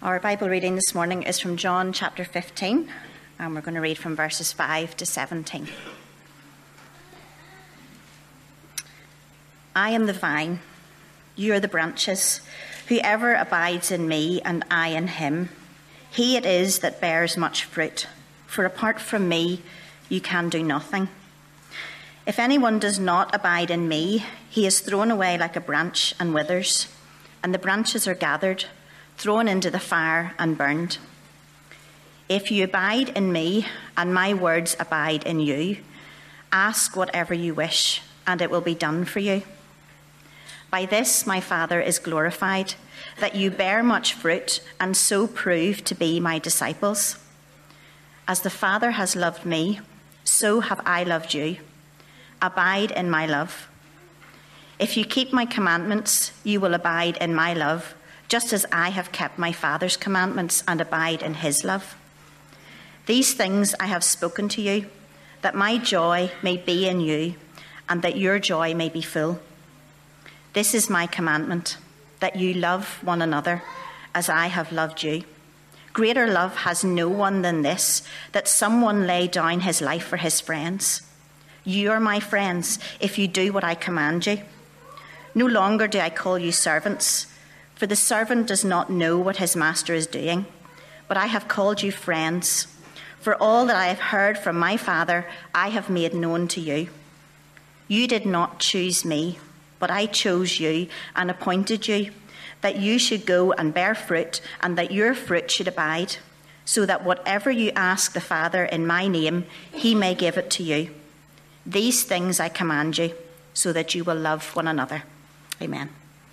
Our Bible reading this morning is from John chapter 15, and we're going to read from verses 5 to 17. I am the vine, you are the branches. Whoever abides in me and I in him, he it is that bears much fruit. For apart from me, you can do nothing. If anyone does not abide in me, he is thrown away like a branch and withers, and the branches are gathered, thrown into the fire and burned. If you abide in me and my words abide in you, ask whatever you wish and it will be done for you. By this my Father is glorified, that you bear much fruit and so prove to be my disciples. As the Father has loved me, so have I loved you. Abide in my love. If you keep my commandments, you will abide in my love, just as I have kept my Father's commandments and abide in his love. These things I have spoken to you, that my joy may be in you, and that your joy may be full. This is my commandment, that you love one another as I have loved you. Greater love has no one than this, that someone lay down his life for his friends. You are my friends if you do what I command you. No longer do I call you servants, for the servant does not know what his master is doing, but I have called you friends. For all that I have heard from my Father, I have made known to you. You did not choose me, but I chose you and appointed you, that you should go and bear fruit, and that your fruit should abide, so that whatever you ask the Father in my name, he may give it to you. These things I command you, so that you will love one another. Amen.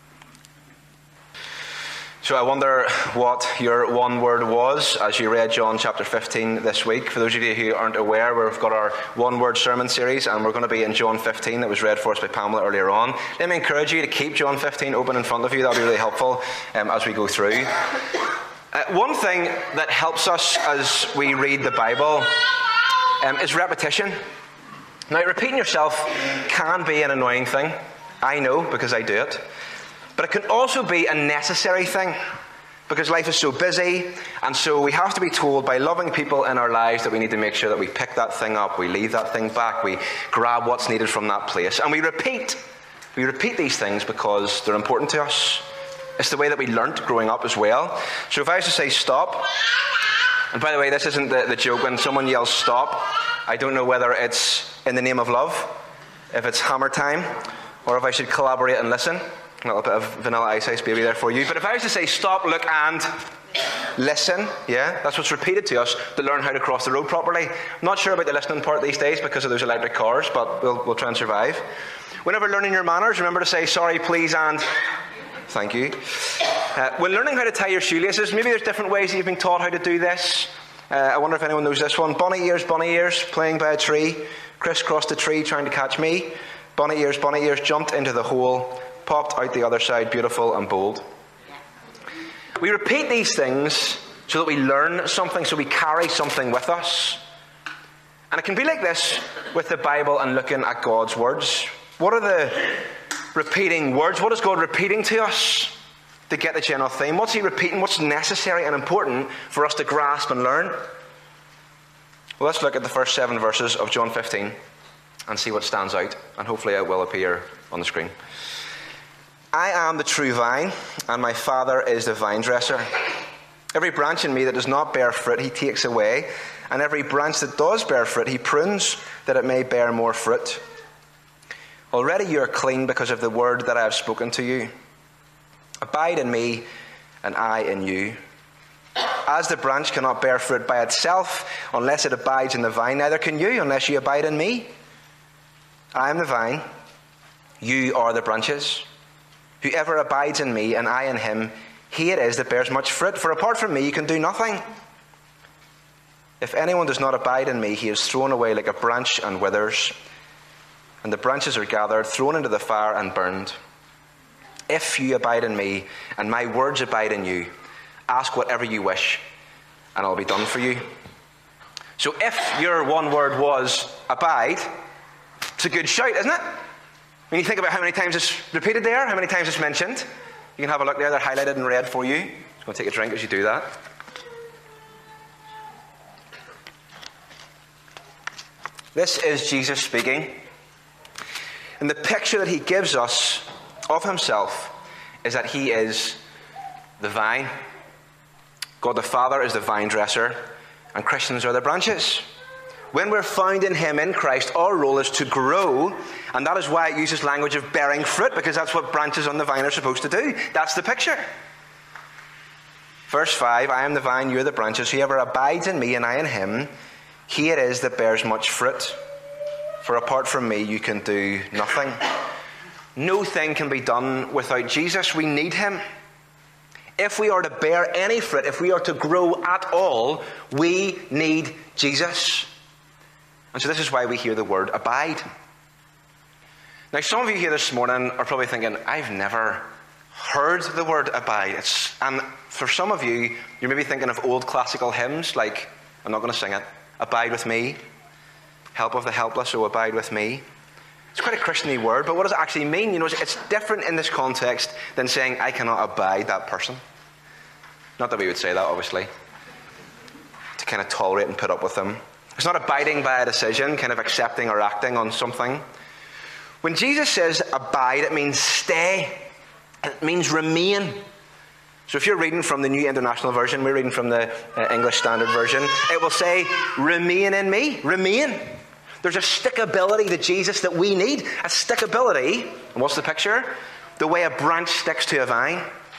So I wonder what your one word was as you read John chapter 15 this week. For those of you who aren't aware, we've got our one word sermon series, and we're going to be in John 15 that was read for us by Pamela earlier on. Let me encourage you to keep John 15 open in front of you. That'll be really helpful as we go through. One thing that helps us as we read the Bible is repetition. Now, repeating yourself can be an annoying thing. I know, because I do it. But it can also be a necessary thing, because life is so busy, and so we have to be told by loving people in our lives that we need to make sure that we pick that thing up, we leave that thing back, we grab what's needed from that place, and we repeat these things because they're important to us. It's the way that we learnt growing up as well. So if I was to say stop, and by the way, this isn't the joke, when someone yells stop, I don't know whether it's in the name of love, if it's hammer time, or if I should collaborate and listen. A little bit of Vanilla Ice Baby there for you. But if I was to say stop, look and listen, yeah, that's what's repeated to us to learn how to cross the road properly. I'm not sure about the listening part these days because of those electric cars, but we'll try and survive. Whenever learning your manners, remember to say sorry, please, and thank you. When learning how to tie your shoelaces, maybe there's different ways that you've been taught how to do this. I wonder if anyone knows this one. Bunny ears, playing by a tree. Chris crossed the tree trying to catch me. Bunny ears, jumped into the hole, popped out the other side, beautiful and bold. We repeat these things so that we learn something, so we carry something with us. And it can be like this with the Bible and looking at God's words. What are the repeating words? What is God repeating to us to get the general theme? What's he repeating? What's necessary and important for us to grasp and learn? Well, let's look at the first 7 verses of John 15 and see what stands out. And hopefully it will appear on the screen. I am the true vine, and my Father is the vine dresser. Every branch in me that does not bear fruit, he takes away. And every branch that does bear fruit, he prunes, that it may bear more fruit. Already you are clean because of the word that I have spoken to you. Abide in me, and I in you. As the branch cannot bear fruit by itself unless it abides in the vine, neither can you unless you abide in me. I am the vine, you are the branches. Whoever abides in me and I in him, he it is that bears much fruit. For apart from me, you can do nothing. If anyone does not abide in me, he is thrown away like a branch and withers. And the branches are gathered, thrown into the fire and burned. If you abide in me and my words abide in you, ask whatever you wish, and it'll be done for you. So if your one word was abide, it's a good shout, isn't it? When you think about how many times it's repeated there, how many times it's mentioned, you can have a look there, they're highlighted in red for you. Just going to take a drink as you do that. This is Jesus speaking. And the picture that he gives us of himself is that he is the vine. God the Father is the vine dresser, and Christians are the branches. When we're found in him, in Christ, our role is to grow, and that is why it uses language of bearing fruit, because that's what branches on the vine are supposed to do. That's the picture. Verse 5, I am the vine, you are the branches. Whoever abides in me and I in him, he it is that bears much fruit. For apart from me, you can do nothing. No thing can be done without Jesus. We need him. If we are to bear any fruit, if we are to grow at all, we need Jesus. And so this is why we hear the word abide. Now, some of you here this morning are probably thinking, I've never heard the word abide. And for some of you, you're maybe thinking of old classical hymns, like, I'm not going to sing it, Abide with me, help of the helpless, oh abide with me. It's quite a Christian-y word, but what does it actually mean? You know, it's different in this context than saying, I cannot abide that person. Not that we would say that, obviously. To kind of tolerate and put up with them. It's not abiding by a decision, kind of accepting or acting on something. When Jesus says abide, it means stay. It means remain. So if you're reading from the New International Version, we're reading from the English Standard Version, it will say, remain in me. Remain. There's a stickability to Jesus that we need. A stickability. And what's the picture? The way a branch sticks to a vine.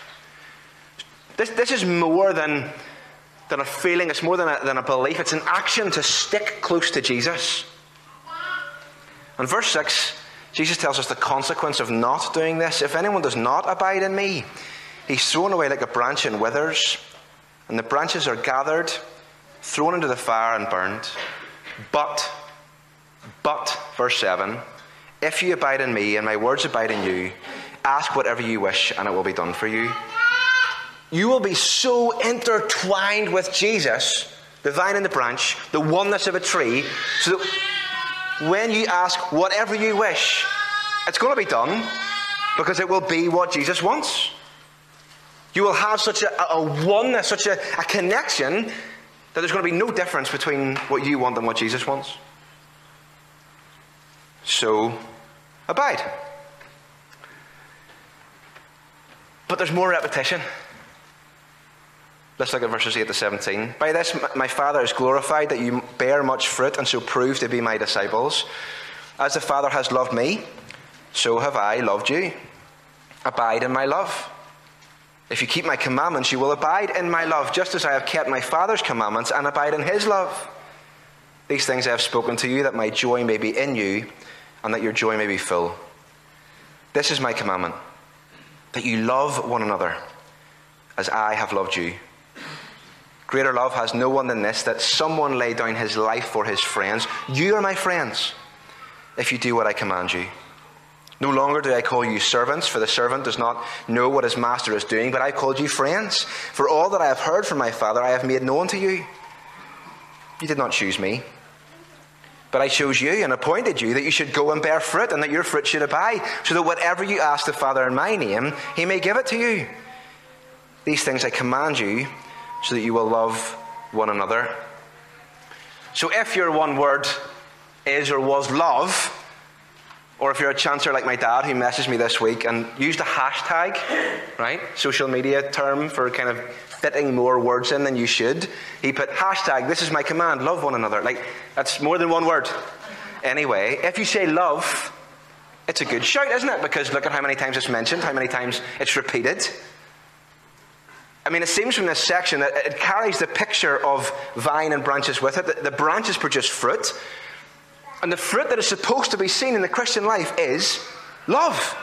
This is more than a feeling. It's more than a belief. It's an action to stick close to Jesus. In verse 6, Jesus tells us the consequence of not doing this. If anyone does not abide in me, he's thrown away like a branch and withers. And the branches are gathered, thrown into the fire and burned. But, verse 7, if you abide in me and my words abide in you, ask whatever you wish and it will be done for you. You will be so intertwined with Jesus, the vine and the branch, the oneness of a tree, so that when you ask whatever you wish, it's going to be done because it will be what Jesus wants. You will have such a oneness, such a connection, that there's going to be no difference between what you want and what Jesus wants. So, abide. But there's more repetition. Let's look at verses 8 to 17. By this my Father is glorified, that you bear much fruit, and so prove to be my disciples. As the Father has loved me, so have I loved you. Abide in my love. If you keep my commandments, you will abide in my love, just as I have kept my Father's commandments and abide in his love. These things I have spoken to you, that my joy may be in you, and that your joy may be full. This is my commandment, that you love one another, as I have loved you. Greater love has no one than this, that someone lay down his life for his friends. You are my friends, if you do what I command you. No longer do I call you servants, for the servant does not know what his master is doing, but I called you friends. For all that I have heard from my Father, I have made known to you. You did not choose me, but I chose you and appointed you that you should go and bear fruit, and that your fruit should abide, so that whatever you ask the Father in my name, he may give it to you. These things I command you, so that you will love one another. So if your one word is or was love, or if you're a chancer like my dad who messaged me this week and used a hashtag, right, social media term for kind of fitting more words in than you should, he put hashtag, this is my command, love one another. Like, that's more than one word. Anyway, if you say love, it's a good shout, isn't it? Because look at how many times it's mentioned, how many times it's repeated. I mean, it seems from this section that it carries the picture of vine and branches with it. The branches produce fruit. And the fruit that is supposed to be seen in the Christian life is love.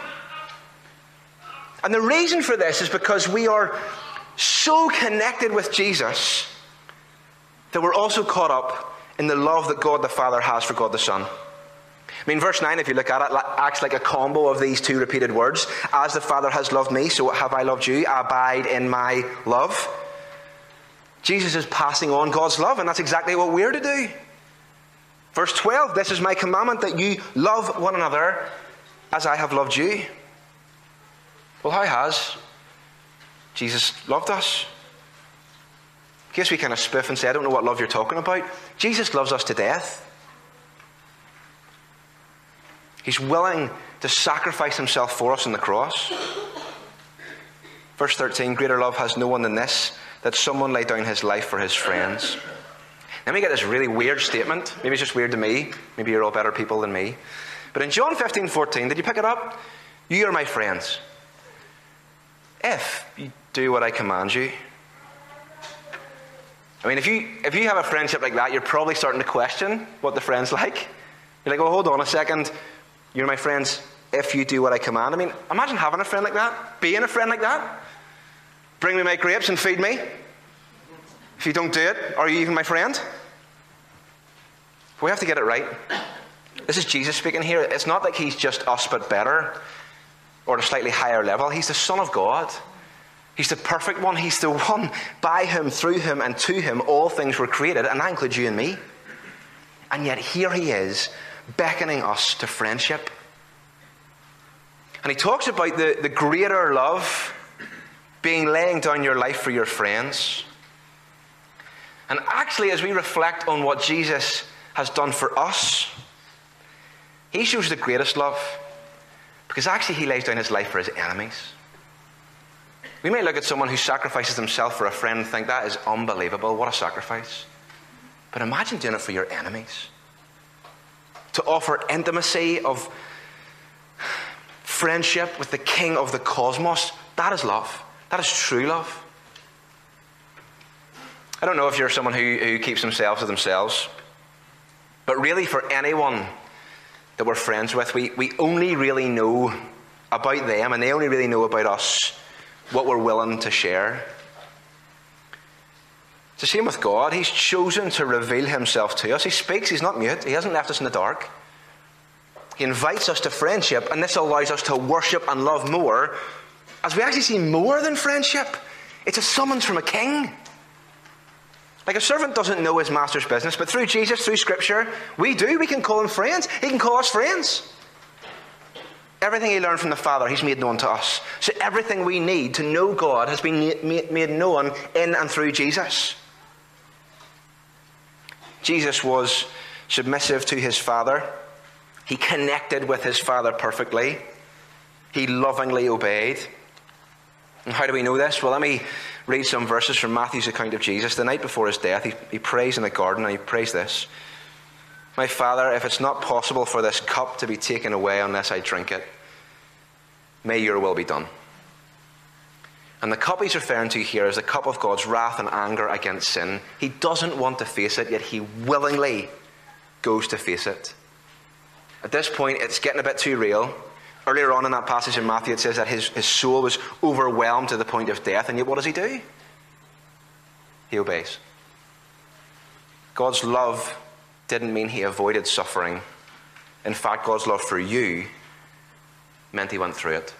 And the reason for this is because we are so connected with Jesus that we're also caught up in the love that God the Father has for God the Son. I mean, verse 9, if you look at it, acts like a combo of these two repeated words. As the Father has loved me, so have I loved you. Abide in my love. Jesus is passing on God's love, and that's exactly what we're to do. Verse 12, this is my commandment, that you love one another as I have loved you. Well, how has Jesus loved us. In case we kind of spoof and say, I don't know what love you're talking about. Jesus loves us to death. He's willing to sacrifice himself for us on the cross. Verse 13, greater love has no one than this, that someone lay down his life for his friends. Then we get this really weird statement. Maybe it's just weird to me. Maybe you're all better people than me. But in John 15:14, did you pick it up? You are my friends, if you do what I command you. I mean, if you have a friendship like that, you're probably starting to question what the friend's like. You're like, oh, hold on a second. You're my friends if you do what I command. I mean, imagine having a friend like that, being a friend like that. Bring me my grapes and feed me. If you don't do it, are you even my friend? We have to get it right. This is Jesus speaking here. It's not like he's just us but better or at a slightly higher level. He's the Son of God. He's the perfect one. He's the one by whom, through him, and to him all things were created, and that includes you and me. And yet here he is, beckoning us to friendship. And he talks about the greater love being laying down your life for your friends. And actually, as we reflect on what Jesus has done for us, he shows the greatest love, because actually he lays down his life for his enemies. We may look at someone who sacrifices himself for a friend and think that is unbelievable, what a sacrifice. But imagine doing it for your enemies. To offer intimacy of friendship with the King of the cosmos, that is love. That is true love. I don't know if you're someone who keeps themselves to themselves, but really for anyone that we're friends with, we only really know about them, and they only really know about us what we're willing to share. It's the same with God. He's chosen to reveal himself to us. He speaks, he's not mute. He hasn't left us in the dark. He invites us to friendship, and this allows us to worship and love more, as we actually see more than friendship. It's a summons from a king. Like a servant doesn't know his master's business, but through Jesus, through Scripture, we do. We can call him friends. He can call us friends. Everything he learned from the Father, he's made known to us. So everything we need to know God has been made known in and through Jesus. Jesus was submissive to his Father. He connected with his Father perfectly. He lovingly obeyed. And how do we know this? Well, let me read some verses from Matthew's account of Jesus. The night before his death, he prays in the garden, and he prays this: My Father, if it's not possible for this cup to be taken away unless I drink it, may your will be done. And the cup he's referring to here is the cup of God's wrath and anger against sin. He doesn't want to face it, yet he willingly goes to face it. At this point, it's getting a bit too real. Earlier on in that passage in Matthew, it says that his soul was overwhelmed to the point of death. And yet what does he do? He obeys. God's love didn't mean he avoided suffering. In fact, God's love for you meant he went through it.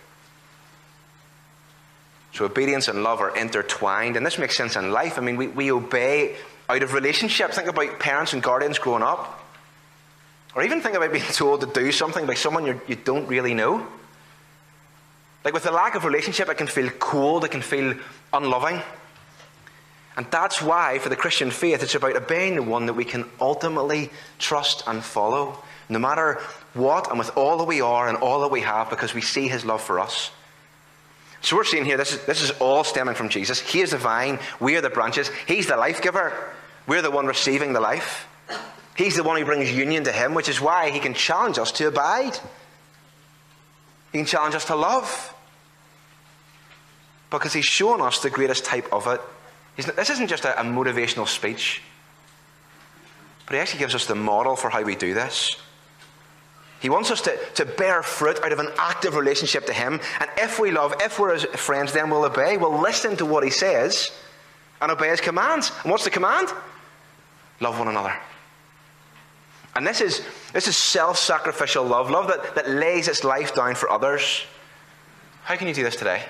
So obedience and love are intertwined. And this makes sense in life. I mean, we obey out of relationship. Think about parents and guardians growing up. Or even think about being told to do something by someone you don't really know. Like with the lack of relationship, it can feel cold, it can feel unloving. And that's why, for the Christian faith, it's about obeying the one that we can ultimately trust and follow, no matter what, and with all that we are and all that we have, because we see his love for us. So we're seeing here, this is all stemming from Jesus. He is the vine, we are the branches. He's the life giver. We're the one receiving the life. He's the one who brings union to him, which is why he can challenge us to abide. He can challenge us to love. Because he's shown us the greatest type of it. This isn't just a motivational speech, but he actually gives us the model for how we do this. He wants us to bear fruit out of an active relationship to him. And if we love, if we're his friends, then we'll obey. We'll listen to what he says and obey his commands. And what's the command? Love one another. And this is self-sacrificial love that lays its life down for others. How can you do this today?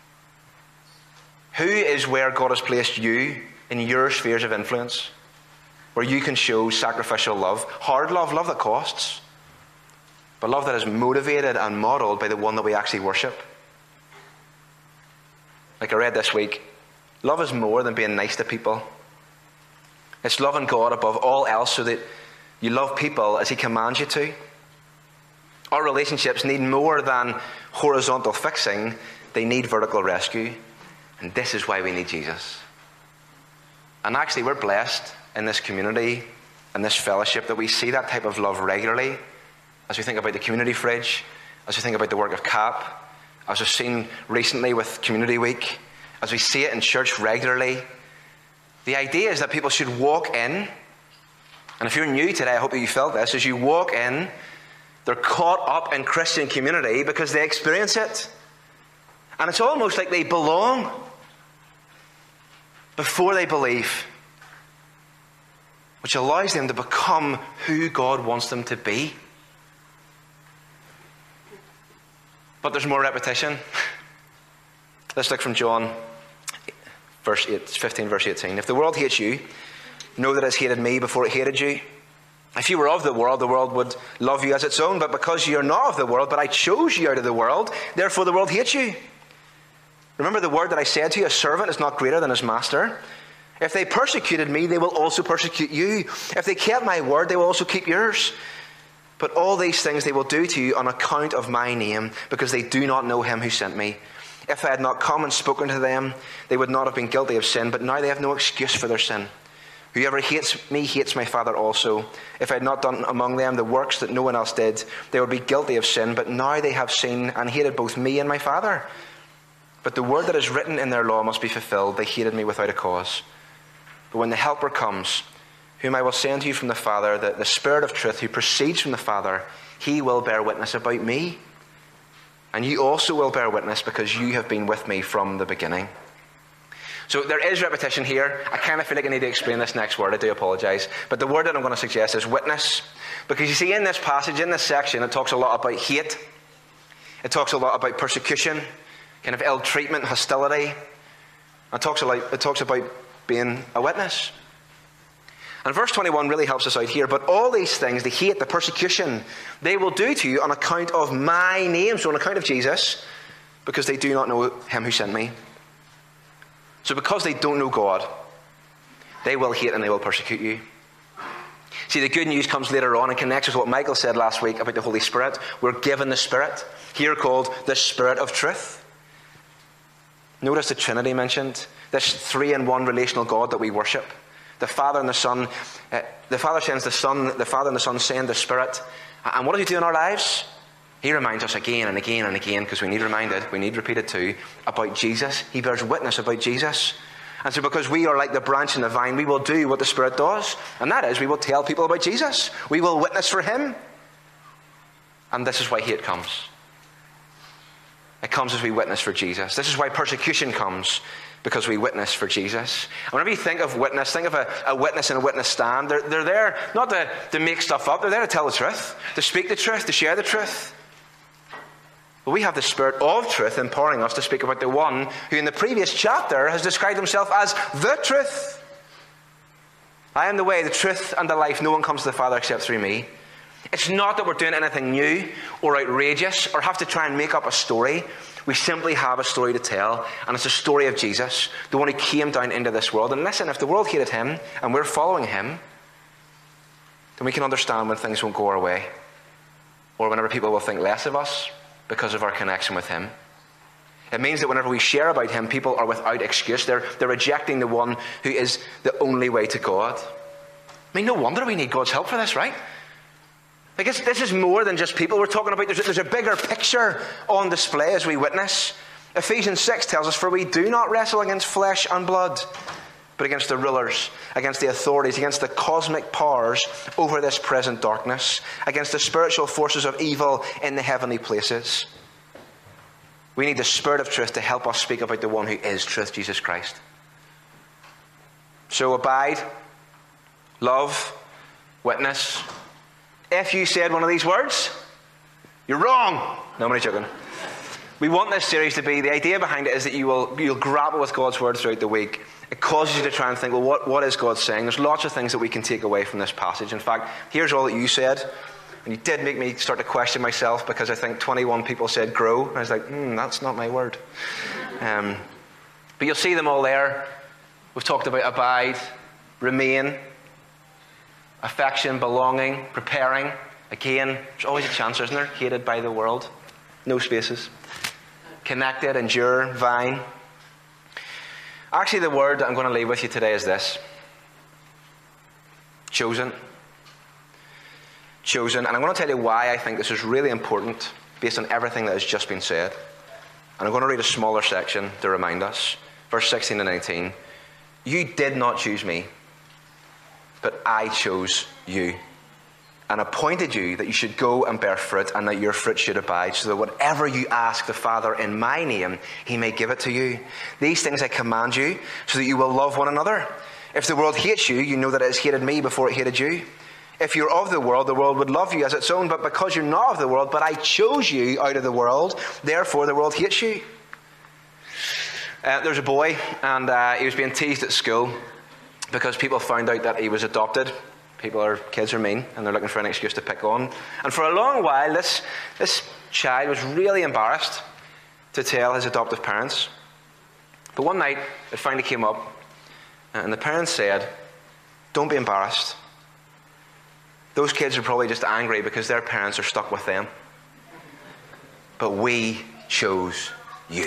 Who is where God has placed you in your spheres of influence, where you can show sacrificial love? Hard love that costs, but love that is motivated and modeled by the one that we actually worship. like I read this week, love is more than being nice to people. It's loving God above all else so that you love people as he commands you to. Our relationships need more than horizontal fixing. They need vertical rescue. And this is why we need Jesus. And actually, we're blessed in this community and this fellowship that we see that type of love regularly. As we think about the community fridge, as we think about the work of CAP, as we've seen recently with Community Week, as we see it in church regularly. The idea is that people should walk in, and if you're new today, I hope that you felt this, as you walk in, they're caught up in Christian community because they experience it. And it's almost like they belong before they believe, which allows them to become who God wants them to be. But there's more repetition. Let's look from John 15, verse 18. If the world hates you, know that it's hated me before it hated you. If you were of the world would love you as its own. But because you are not of the world, but I chose you out of the world, therefore the world hates you. Remember the word that I said to you, a servant is not greater than his master. If they persecuted me, they will also persecute you. If they kept my word, they will also keep yours. But all these things they will do to you on account of my name, because they do not know him who sent me. If I had not come and spoken to them, they would not have been guilty of sin, but now they have no excuse for their sin. Whoever hates me hates my Father also. If I had not done among them the works that no one else did, they would be guilty of sin, but now they have seen and hated both me and my Father. But the word that is written in their law must be fulfilled. They hated me without a cause. But when the Helper comes, whom I will send to you from the Father, the Spirit of truth who proceeds from the Father, he will bear witness about me. And you also will bear witness because you have been with me from the beginning. So there is repetition here. I kind of feel like I need to explain this next word. I do apologise. But the word that I'm going to suggest is witness. Because you see in this passage, in this section, it talks a lot about hate. It talks a lot about persecution, kind of ill treatment, hostility. It talks about being a witness. And verse 21 really helps us out here. But all these things, the hate, the persecution, they will do to you on account of my name, so on account of Jesus, because they do not know him who sent me. So because they don't know God, they will hate and they will persecute you. See, the good news comes later on and connects with what Michael said last week about the Holy Spirit. We're given the Spirit, here called the Spirit of truth. Notice the Trinity mentioned, this 3-in-1 relational God that we worship. The Father and the Son, the Father sends the Son, the Father and the Son send the Spirit. And what does he do in our lives? He reminds us again and again and again, because we need reminded, we need repeated too, about Jesus. He bears witness about Jesus. And so because we are like the branch in the vine, we will do what the Spirit does. And that is, we will tell people about Jesus. We will witness for him. And this is why hate comes. It comes as we witness for Jesus. This is why persecution comes, because we witness for Jesus. And whenever you think of witness, think of a witness in a witness stand. They're there not to make stuff up. They're there to tell the truth, to speak the truth, to share the truth. But we have the Spirit of truth empowering us to speak about the one who in the previous chapter has described himself as the truth. I am the way, the truth, and the life. No one comes to the Father except through me. It's not that we're doing anything new or outrageous or have to try and make up a story. We simply have a story to tell, and it's a story of Jesus, the one who came down into this world. And listen, if the world hated him and we're following him, then we can understand when things won't go our way, or whenever people will think less of us because of our connection with him. It means that whenever we share about him, people are without excuse. They're rejecting the one who is the only way to God. I mean, no wonder we need God's help for this, right? I guess this is more than just people we're talking about. There's a bigger picture on display as we witness. Ephesians 6 tells us, for we do not wrestle against flesh and blood, but against the rulers, against the authorities, against the cosmic powers over this present darkness, against the spiritual forces of evil in the heavenly places. We need the Spirit of truth to help us speak about the one who is truth, Jesus Christ. So abide, love, witness. If you said one of these words, you're wrong. No, I'm only joking. We want this series to be, the idea behind it is that you'll grapple with God's word throughout the week. It causes you to try and think, well, what is God saying? There's lots of things that we can take away from this passage. In fact, here's all that you said. And you did make me start to question myself, because I think 21 people said grow. And I was like, that's not my word. But you'll see them all there. We've talked about abide, remain, affection, belonging, preparing. Again, there's always a chance, isn't there? Hated by the world. No spaces. Connected, endure, vine. Actually, the word I'm going to leave with you today is this. Chosen. Chosen. And I'm going to tell you why I think this is really important based on everything that has just been said. And I'm going to read a smaller section to remind us. Verse 16 and 19. You did not choose me, but I chose you and appointed you that you should go and bear fruit and that your fruit should abide, so that whatever you ask the Father in my name, he may give it to you. These things I command you, so that you will love one another. If the world hates you, you know that it has hated me before it hated you. If you're of the world would love you as its own, but because you're not of the world, but I chose you out of the world, therefore the world hates you. There's a boy, and he was being teased at school because people found out that he was adopted. Kids are mean, and they're looking for an excuse to pick on. And for a long while, this child was really embarrassed to tell his adoptive parents. But one night, it finally came up, and the parents said, don't be embarrassed. Those kids are probably just angry because their parents are stuck with them. But we chose you.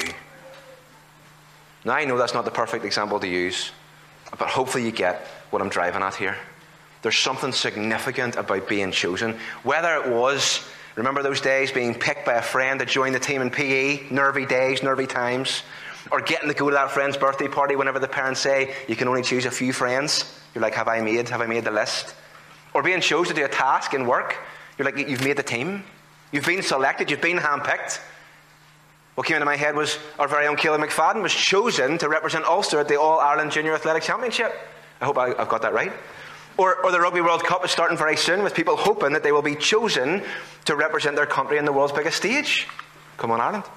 Now, I know that's not the perfect example to use, but hopefully you get what I'm driving at here. There's something significant about being chosen. Whether it was, remember those days, being picked by a friend to join the team in PE, nervy days, nervy times, or getting to go to that friend's birthday party whenever the parents say you can only choose a few friends. You're like, have I made the list? Or being chosen to do a task in work. You're like, you've made the team. You've been selected. You've been handpicked. What came into my head was our very own Caleb McFadden was chosen to represent Ulster at the All-Ireland Junior Athletic Championship. I hope I've got that right. Or the Rugby World Cup is starting very soon, with people hoping that they will be chosen to represent their country in the world's biggest stage. Come on, Ireland.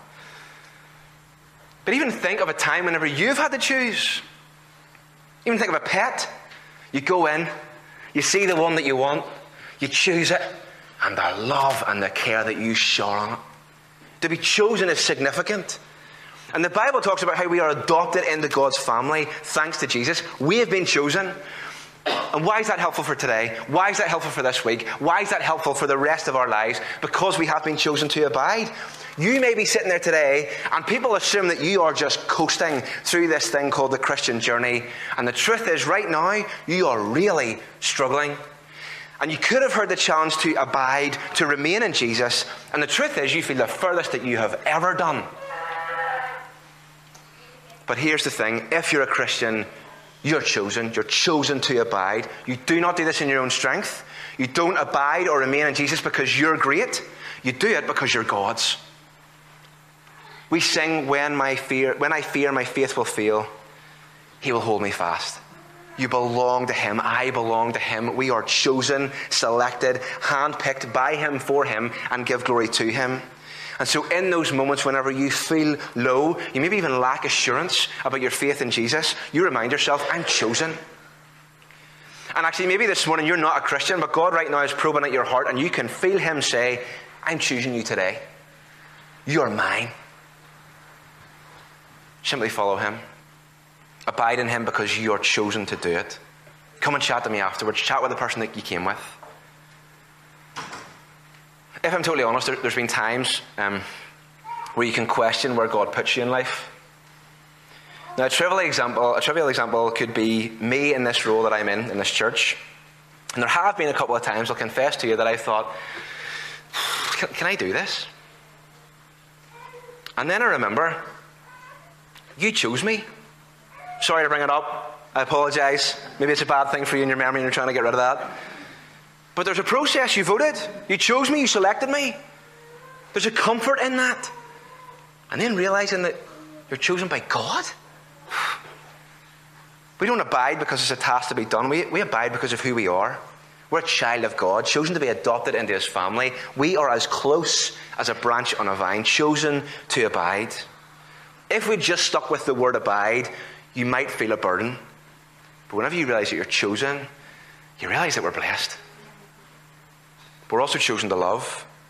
But even think of a time whenever you've had to choose. Even think of a pet. You go in, you see the one that you want, you choose it, and the love and the care that you shower on it. To be chosen is significant. And the Bible talks about how we are adopted into God's family thanks to Jesus. We have been chosen. And why is that helpful for today? Why is that helpful for this week? Why is that helpful for the rest of our lives? Because we have been chosen to abide. You may be sitting there today and people assume that you are just coasting through this thing called the Christian journey. And the truth is, right now, you are really struggling. And you could have heard the challenge to abide, to remain in Jesus. And the truth is, you feel the furthest that you have ever done. But here's the thing. If you're a Christian, you're chosen. You're chosen to abide. You do not do this in your own strength. You don't abide or remain in Jesus because you're great. You do it because you're God's. We sing, when I fear, my faith will fail, he will hold me fast. You belong to him. I belong to him. We are chosen, selected, handpicked by him, for him, and give glory to him. And so in those moments whenever you feel low, you maybe even lack assurance about your faith in Jesus, you remind yourself, I'm chosen. And actually maybe this morning you're not a Christian, but God right now is probing at your heart, and you can feel him say, I'm choosing you today. You're mine. Simply follow him. Abide in him because you are chosen to do it. Come and chat to me afterwards. Chat with the person that you came with. If I'm totally honest, there's been times where you can question where God puts you in life. Now, a trivial example could be me in this role that I'm in this church. And there have been a couple of times, I'll confess to you, that I've thought, can I do this? And then I remember, you chose me. Sorry to bring it up. I apologise. Maybe it's a bad thing for you in your memory and you're trying to get rid of that. But there's a process. You voted. You chose me. You selected me. There's a comfort in that. And then realising that you're chosen by God. We don't abide because it's a task to be done. We abide because of who we are. We're a child of God, chosen to be adopted into his family. We are as close as a branch on a vine, chosen to abide. If we just stuck with the word abide, you might feel a burden. But whenever you realise that you're chosen, you realise that we're blessed. We're also chosen to love.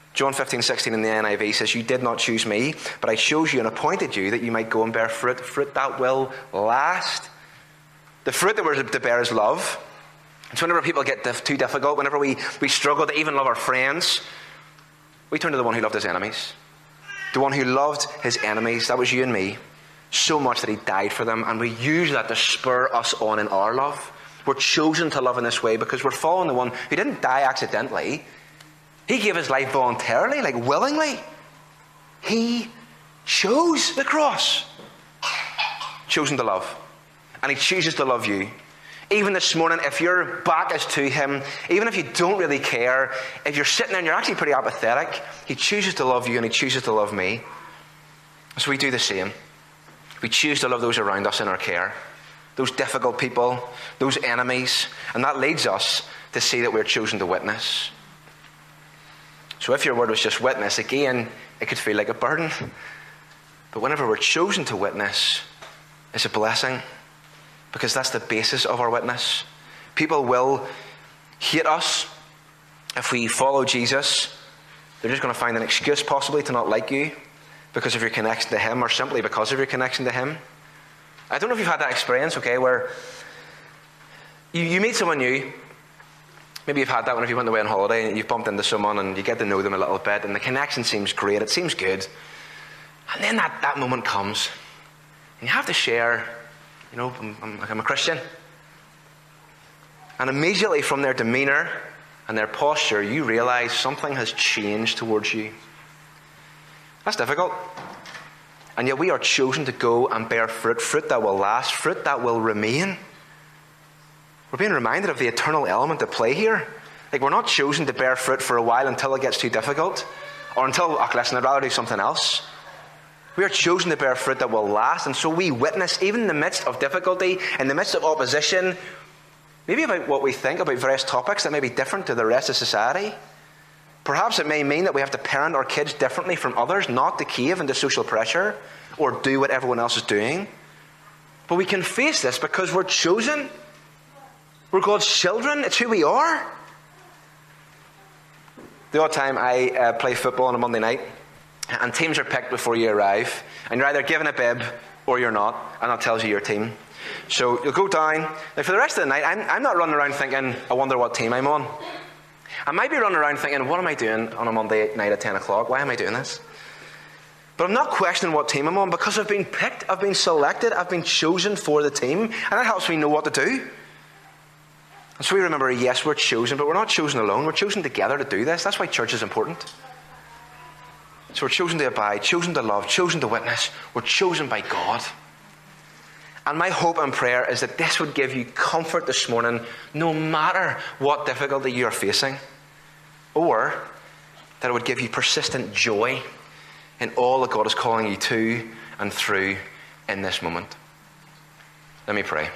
John 15:16 in the NIV says, "You did not choose me, but I chose you and appointed you that you might go and bear fruit, fruit that will last." The fruit that we're to bear is love. So whenever people get too difficult, whenever we struggle to even love our friends, we turn to the one who loved his enemies. The one who loved his enemies, that was you and me, so much that he died for them, and we use that to spur us on in our love. We're chosen to love in this way because we're following the one who didn't die accidentally. He gave his life voluntarily, like willingly. He chose the cross. Chosen to love. And he chooses to love you. Even this morning, if your back is to him, even if you don't really care, if you're sitting there and you're actually pretty apathetic, he chooses to love you and he chooses to love me. So we do the same. We choose to love those around us in our care. Those difficult people, those enemies. And that leads us to see that we're chosen to witness. So if your word was just witness, again, it could feel like a burden. But whenever we're chosen to witness, it's a blessing. Because that's the basis of our witness. People will hate us if we follow Jesus. They're just going to find an excuse possibly to not like you because of your connection to him, or simply because of your connection to him. I don't know if you've had that experience, okay, where you meet someone new. Maybe you've had that whenever you went away on holiday and you've bumped into someone and you get to know them a little bit and the connection seems great, it seems good. And then that moment comes and you have to share, you know, I'm a Christian. And immediately from their demeanour and their posture, you realise something has changed towards you. That's difficult. And yet we are chosen to go and bear fruit, fruit that will last, fruit that will remain. We're being reminded of the eternal element at play here. Like, we're not chosen to bear fruit for a while until it gets too difficult, or until, listen, I'd rather do something else. We are chosen to bear fruit that will last, and so we witness, even in the midst of difficulty, in the midst of opposition, maybe about what we think about various topics that may be different to the rest of society. Perhaps it may mean that we have to parent our kids differently from others, not to cave into social pressure, or do what everyone else is doing. But we can face this because we're chosen. We're God's children. It's who we are. The odd time I play football on a Monday night, and teams are picked before you arrive, and you're either given a bib or you're not, and that tells you your team. So you'll go down. Now for the rest of the night, I'm not running around thinking, I wonder what team I'm on. I might be running around thinking, what am I doing on a Monday night at 10 o'clock? Why am I doing this? But I'm not questioning what team I'm on, because I've been picked, I've been selected, I've been chosen for the team, and that helps me know what to do. And so we remember, yes, we're chosen, but we're not chosen alone. We're chosen together to do this. That's why church is important. So we're chosen to abide, chosen to love, chosen to witness. We're chosen by God. And my hope and prayer is that this would give you comfort this morning, no matter what difficulty you are facing, or that it would give you persistent joy in all that God is calling you to and through in this moment. Let me pray.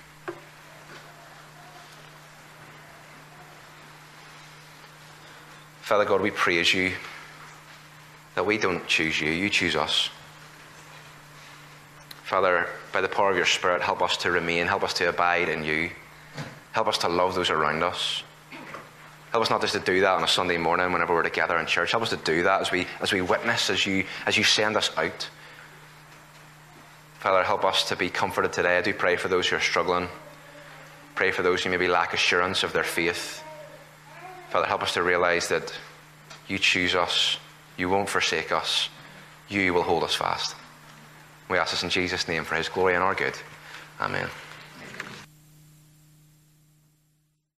Father God, we praise you that we don't choose you, you choose us. Father, by the power of your Spirit, help us to remain, help us to abide in you. Help us to love those around us. Help us not just to do that on a Sunday morning whenever we're together in church. Help us to do that as we witness, as you send us out. Father, help us to be comforted today. I do pray for those who are struggling. Pray for those who maybe lack assurance of their faith. Father, help us to realize that you choose us. You won't forsake us. You will hold us fast. We ask this in Jesus' name for his glory and our good. Amen.